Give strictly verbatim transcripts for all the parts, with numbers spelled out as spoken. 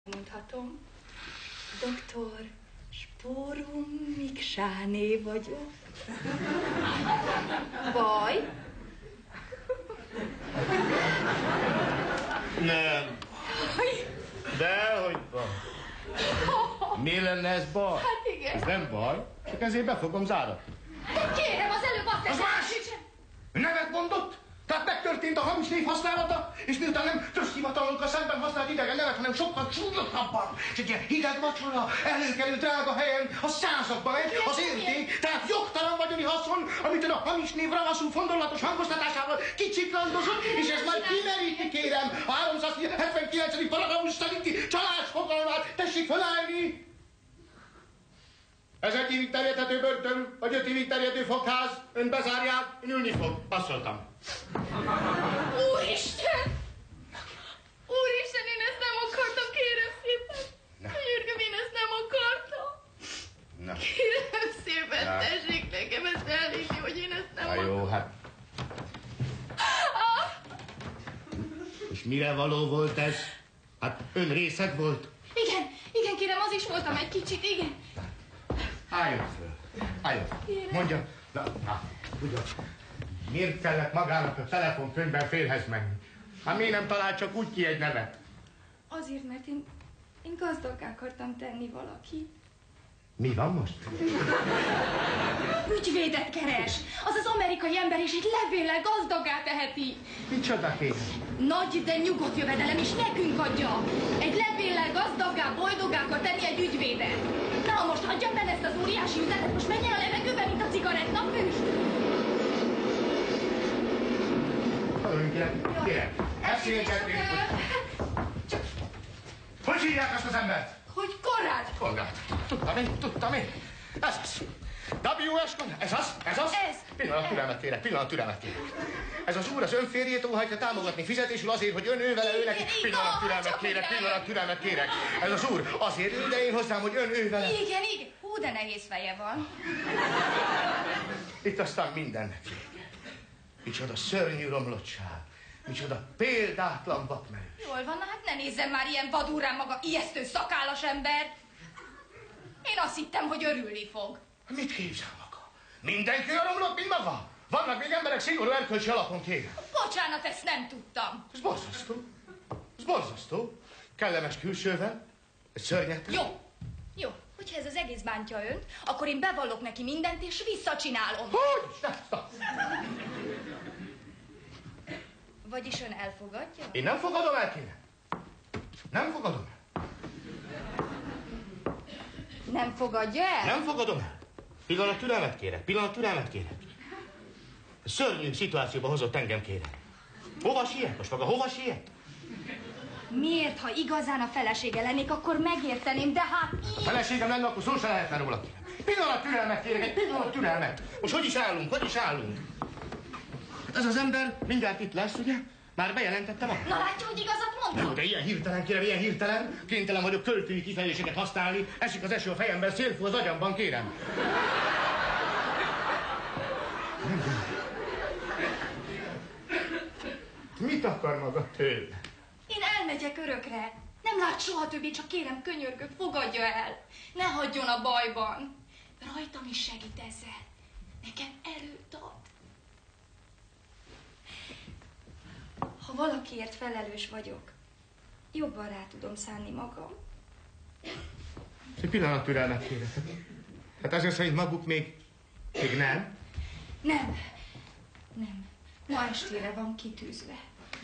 Mondhatom, doktor Sporum Miksáné vagyok. Baj? Nem. Dehogy van. Mi lenne ez baj? Hát igen. Ez nem baj, csak ezért be fogom záratni. De kérem, az előbb azt Az más! Nevet mondott? Tehát megtörtént a hamis név használata, és miután nem tröszthivatalunkkal szemben használt idegen nevet, hanem sokkal csúnyosabban, és egy ilyen hideg vacsora, előkelő drága helyen, a százakba megy, az érték, tehát jogtalan vagyoni haszon, amit a hamis név ravaszú, fondorlatos hangoztatásával kicsiklandozott, és ez majd kimeríti, kérem, a háromszázhetvenkilencedik paragrafus szerinti csalás fogalmát, tessék felállni! Ez egy évig terjedhető börtön, vagy öt évig terjedő fogház, ön bezárják, ön ülni fog. Passzoltam. Úristen! Úristen, én ezt nem akartam, kérem szépen. Györgöm, én ezt nem akartam. Na. Kérem szépen, Na. tessék nekem ezt elhinni, hogy én ezt nem Na akartam. jó, hát. Ah! És mire való volt ez? Hát ön részeg volt? Igen, igen, kérem, az is voltam egy kicsit, igen. Álljon föl, álljon. Kérem. Mondja, na, na, ugyan, miért kellett magának a telefonkönyvben félhez menni? Hát miért nem talált csak úgy ki egy nevet? Azért, mert én, én gazdaggá akartam tenni valaki. Mi van most? Ügyvédet keres. Az az amerikai ember is egy levéllel gazdaggá teheti. Micsoda kérem? Nagy, de nyugodt jövedelem is nekünk adja. Egy levéllel gazdaggá, boldoggá akar tenni egy ügyvédet. Na, most hagyjam benne ezt az óriási üzenet, most menjen a levegőben, mint a cigarettafűs. Haladjunk, kérem, kérem. Beszélgetünk. Csak... Hogy hívják azt az embert? Hogy Konrád? Konrád. Tudtam én, tudtam én. Ez az. W S Konrád. Ez az? Ez az? Ez. Pillanat türelmet kérek, pillanat türelmet kérek. Ez az úr az ön férjét óhajtja támogatni fizetésül azért, hogy ön ő vele ő neki. Pillanat türelmet kérek, pillanat türelmet kérek. Ez az úr azért ő, de én hozzám, hogy ön ő vele. Igen, igen. Hú, de nehéz feje van. Itt aztán mindennek vége. Micsoda szörnyű romlottság. Micsoda példátlan vakmerős. Jól van, hát ne nézzem már ilyen vadul rám maga ijesztő szakállas ember. Én azt hittem, hogy örülni fog. Mit képzel maga? Mindenki olyan romlott, mint maga? Vannak még emberek szigorú erkölcsi alapon, kérem. Bocsánat, ezt nem tudtam. Ez borzasztó. Ez borzasztó. Kellemes külsővel. Egy szörnyet. Jó, jó. Hogyha ez az egész bántja önt, akkor én bevallok neki mindent, és visszacsinálom. Hogy? Stop, stop. Vagyis ön elfogadja? Én nem fogadom el, kérem. Nem fogadom el. Nem fogadja el? Nem fogadom el. Pillanat türelmet kérek, pillanat türelmet kérek. Szörnyű szituációba hozott engem, kérem. Hova siet most maga, hova siet? Miért, ha igazán a felesége lennék, akkor megérteném, de hát így... A feleségem lenne, akkor szó se lehetne róla, kérem. Pillanat türelmet kérek, egy pillanat türelmet. Most hogy is állunk, hogy is állunk? Ez az ember mindjárt itt lesz, ugye? Már bejelentettem a... Na látja, hogy igazat mondtam? Jó, de ilyen hirtelen, kérem, ilyen hirtelen. Kénytelen vagyok költői kifejezéseket használni. Esik az eső a fejemben, szélfú az agyamban, kérem. Mit akar maga tőle? Én elmegyek örökre. Nem lát soha többé, csak kérem, könyörgök, fogadja el. Ne hagyjon a bajban. Rajtam is segít ezzel. Nekem erőt ad. Ha valakiért felelős vagyok, jobban rá tudom szánni magam. Egy pillanat türelmet kérek. Hát ezek szerint maguk még... még nem? Nem, nem. Ma estére van kitűzve.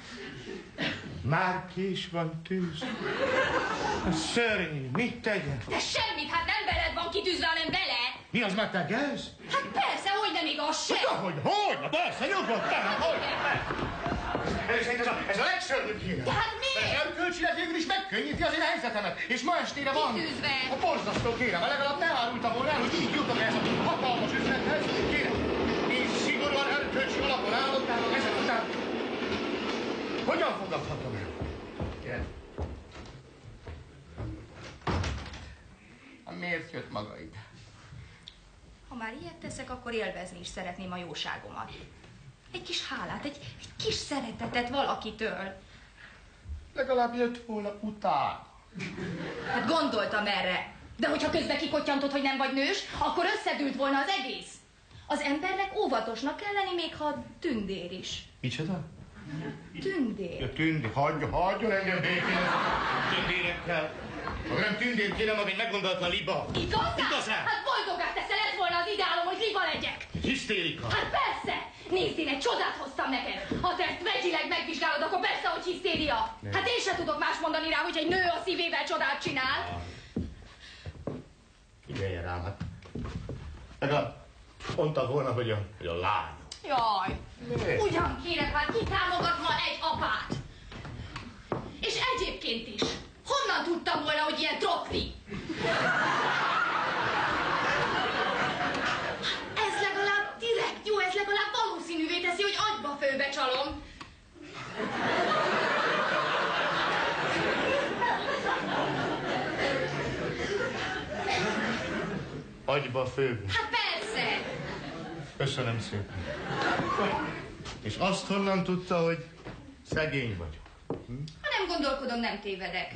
Már ki is van tűzve. A szörnyű, mit tegyen? De semmit, hát nem veled van kitűzve, hanem vele. Mi az, már te gez? Hát persze, hogy nem igaz se. Ja, hogy, hogy? Na persze, nyugodtan, hogy? Ez, ez, a, ez a legszörnyűbb hír. De hát miért? Erkölcsileg végül is megkönnyíti az én helyzetemet, és ma estére van. Kitűzve. A borzasztó, kérem, legalább ne árulta volna el, hogy így jutok ez a hatalmas üzlethez. Kérem, én szigorúan erkölcsi alapon állottának ezek után. Hogyan fogadhatom el? Kérem. Miért jött maga ide? Ha már ilyet teszek, akkor élvezni is szeretném a jóságomat. Egy kis hálát, egy, egy kis szeretetet valakitől. Legalább jött volna utána. Hát gondoltam erre. De hogyha közben kikottyantod, hogy nem vagy nős, akkor összedült volna az egész. Az embernek óvatosnak kell lenni, még ha tündér is. Micsoda? Tündér. Ja, tündér. Hagyja, hagyjon engem békén. Tündérekkel. Ha nem tündér kéne, meg egy meggondolatlan liba. Igazán? Igazán? Hát boldoggá teszel, ez volna az ideálom, hogy liba legyek. Hisztérika. Hát persze! Nézd, én egy csodát hoztam neked. Ha te ezt vegyileg megvizsgálod, akkor persze, hogy hisztéria. Nem. Hát én sem tudok más mondani rá, hogy egy nő a szívével csodát csinál. Figyeljen rám, hát. Legalább mondta volna, hogy a, hogy a lány. Jaj, Mi? ugyan kérek, hát ki támogat ma egy apát? És egyébként is, honnan tudtam volna, hogy ilyen trokli? Ez legalább direkt jó, ez legalább valószínűvé teszi, hogy agyba főbe csalom. Agyba főbe. Hát persze. Köszönöm szépen. És azt honnan tudta, hogy szegény vagyok? Hm? Ha nem gondolkodom, nem tévedek.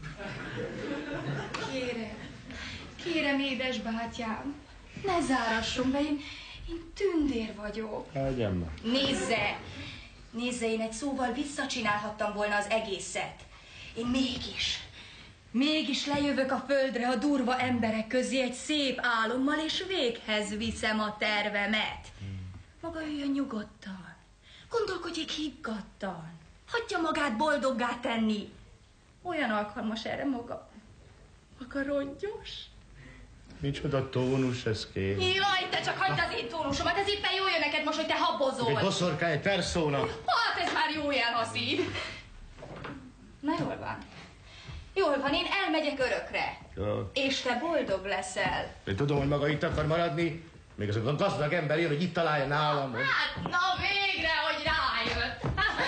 Kérem, kérem, édes bátyám, ne zárassunk be, én, én tündér vagyok. Hagyjam meg. Nézze, nézze, én egy szóval visszacsinálhattam volna az egészet. Én mégis, mégis lejövök a földre a durva emberek közé egy szép álommal, és véghez viszem a tervemet. Maga üljön nyugodtan, gondolkodjék higgadtan, hagyja magát boldoggá tenni. Olyan alkalmas erre maga, maga rongyos. Micsoda tónus ez kér. Jaj, te csak hagyd az én tónusomat, ez éppen jól jön neked most, hogy te habozol. Egy boszorkány, egy perszóna. Hát ez már jó jel, Haszid. Na jól van. Jól van, én elmegyek örökre. Jó. És te boldog leszel. Én tudom, hogy maga itt akar maradni. Még azok a gazdag ember jön, hogy itt találja nálam. Hogy... Hát, na végre, hogy rájött.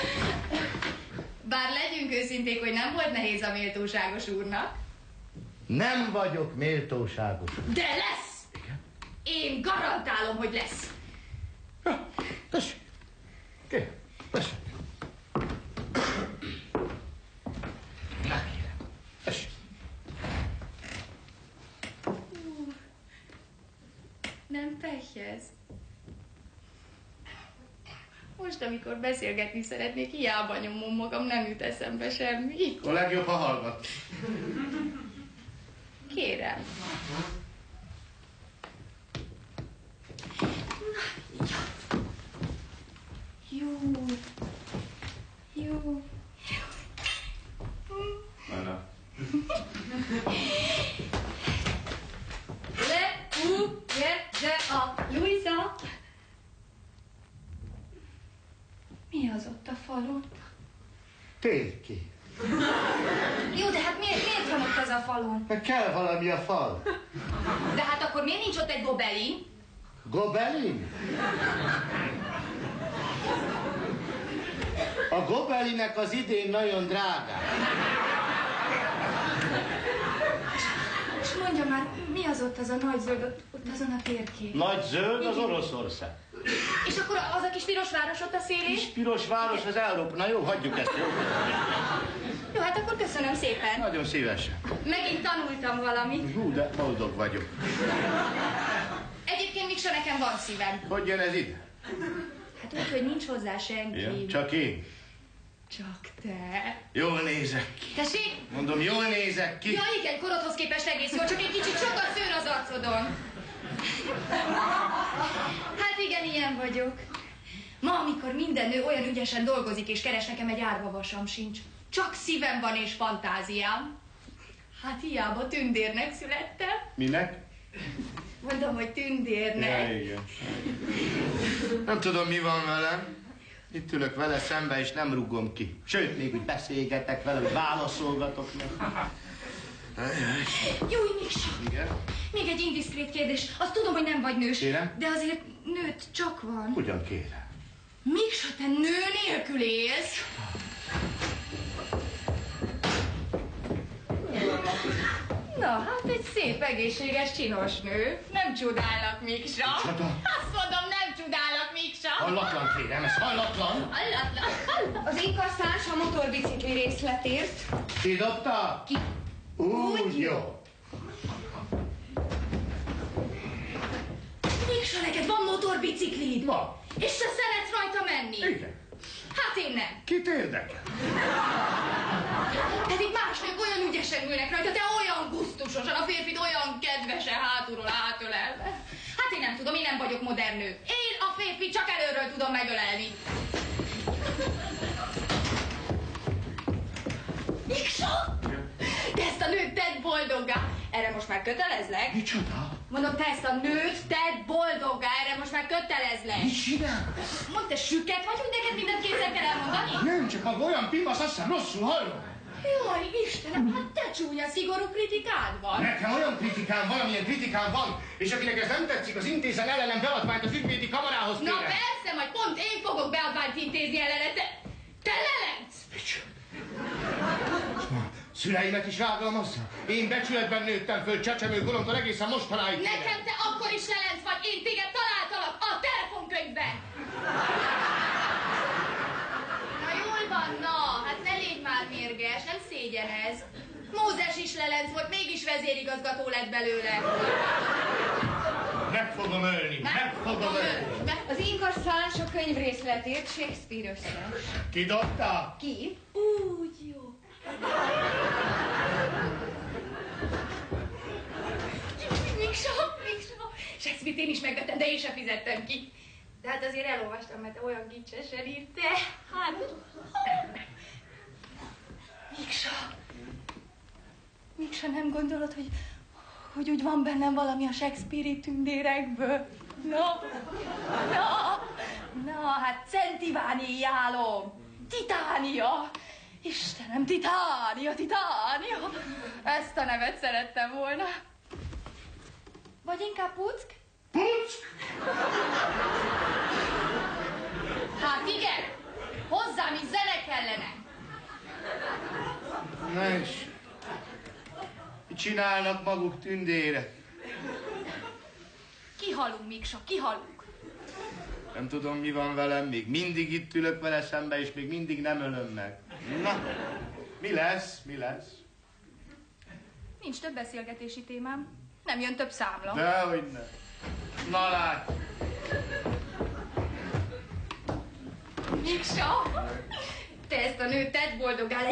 Bár legyünk őszinték, hogy nem volt nehéz a méltóságos úrnak. Nem vagyok méltóságos. De lesz! Igen? Én garantálom, hogy lesz. Ja, tessék. Kérem, tessék. Na kérem, tessék. Nem pehjez. Most, amikor beszélgetni szeretnék, hiába nyomom magam, nem jut eszembe semmi. A legjobb, ha hallgat. Kérem. Jó. Jó. Na. Le, u, je, ze, a, Luisa. Mi az ott a falon? Térkép. Jó, de hát miért, miért van ott ez a falon? Meg kell valami a fal. De hát akkor miért nincs ott egy gobelin? Gobelin? A gobelinek az idén nagyon drága. És mondja már, mi az ott az a nagy zöld, ott, ott azon a térkép? Nagy zöld az Oroszország. És akkor az a kis piros város ott a szélén? Kis piros város az Európa. Na jó, hagyjuk ezt, jó? Jó, hát akkor köszönöm szépen. Nagyon szívesen. Megint tanultam valamit. Hú, de boldog vagyok. Egyébként Miksa, nekem van szívem. Hogy jön ez ide? Hát úgy, hogy nincs hozzá senki. Ja, csak én. Csak te. Jól nézek ki. Tessék? Mondom, jól nézek ki. Ja, igen, korodhoz képest egész jó, csak egy kicsit sok a szőr az arcodon. Hát igen, ilyen vagyok. Ma, amikor minden nő olyan ügyesen dolgozik és keres, nekem egy árvavasam sincs. Csak szívem van és fantáziám. Hát hiába tündérnek születtem. Minek? Mondom, hogy tündérnek. Ja, igen. Nem tudom, mi van velem. Itt ülök vele szembe, és nem rúgom ki. Sőt, még úgy beszélgetek vele, hogy válaszolgatok meg. Jó, Miksa. Igen? Még egy indiszkrét kérdés. Azt tudom, hogy nem vagy nős. Kérem? De azért nőt csak van. Ugyan kérem. Miksa, te nő nélkül élsz? Na, hát egy szép, egészséges, csinos nő. Nem csodálnak, Miksa. Micsoda? Azt mondom, nem csodálnak, Miksa. Hallatlan kérem, ez hallatlan. Hallatlan. Az inkasszás a motorbicikli részletért. Ki dobta? Ki? Úgy jó. Miksa, neked van motorbiciklid? Van. És te szeretsz rajta menni? Igen. Hát én nem. Kit érdekel? Pedig más nők olyan ügyesen ülnek rajta, te olyan gusztusosan, a férfid olyan kedvesen hátulról átölelve. Hát én nem tudom, én nem vagyok modern nő. Én a férfit csak előről tudom megölelni. Miksa! Te ezt a nőt tedd boldoggá! Erre most már kötelezlek? Micsoda? Mondom, te ezt a nőt tedd boldoggá, erre most már kötelezlek. Mit csinál? Mondd, te süket vagy, hogy neked mindent kétszer kell elmondani? Nem, csak maga olyan pimasz, azt hiszem rosszul hallom. Jaj, Istenem, hát te csúnya, szigorú kritikád van. Nekem olyan kritikám van, amilyen kritikám van, és akinek ez nem tetszik, az intézen ellenem beadványt az ügyvédi kamarához kérem. Na persze, majd pont én fogok beadványt intézni ellene, te, te lelenc! Micsoda? Szüleimet is rágalmazza? Én becsületben nőttem föl, csecsemő golomtól egészen mostanáig. Nekem te akkor is lelenc vagy, én téged találtalak a telefonkönyvben! Na jól van, na, hát ne légy már mérges, nem szégyen ez. Mózes is lelenc volt, mégis vezérigazgató lett belőle. Meg fogom ölni, meg, meg fogom ölni. ölni. Az inkasszálás a könyvrészletét Shakespeare összes. Ki dobta? Ki? Úgy jó. Miksa, Miksa. Shakespeare-t én is megvettem, de én sem fizettem ki. De hát azért elolvastam, mert te olyan gicsesen írt, te. Hát... Miksa. Miksa, nem gondolod, hogy, hogy úgy van bennem valami a Shakespeare-i tündérekből? Na, na, na, hát Centiváni álom, Titánia. Istenem, Titánia, Titánia! Ezt a nevet szerettem volna. Vagy inkább Puck? Puck! Hát igen, hozzám is zene kellene. Na és mit csinálnak maguk tündérek? Kihalunk, Miksa, kihalunk. Nem tudom, mi van velem, még mindig itt ülök vele szembe, és még mindig nem ölöm meg. Na, mi lesz, mi lesz? Nincs több beszélgetési témám. Nem jön több számla. Dehogy ne. Na lát. Miksa, te ezt a nőt tedd boldoggá,